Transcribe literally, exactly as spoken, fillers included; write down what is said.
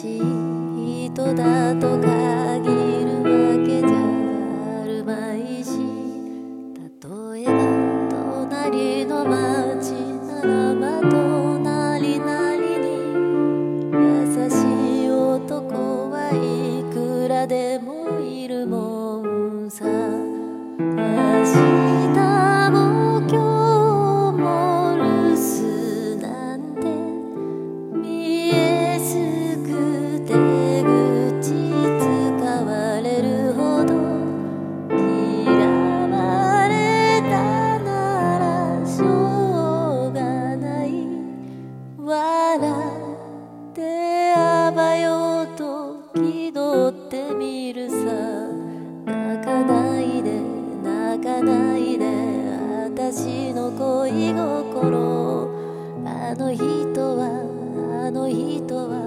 しい人だと限るわけじゃあるまいし、例えば隣の町ならば隣なりに優しい男はいくらでもいるもんさ。明日も今日も留守なんて見えすく手口使われるほど嫌われたならしょうがない。笑ってあばよと気取ってみるさ。泣かないで泣かないで私の恋心。あの人はあの人は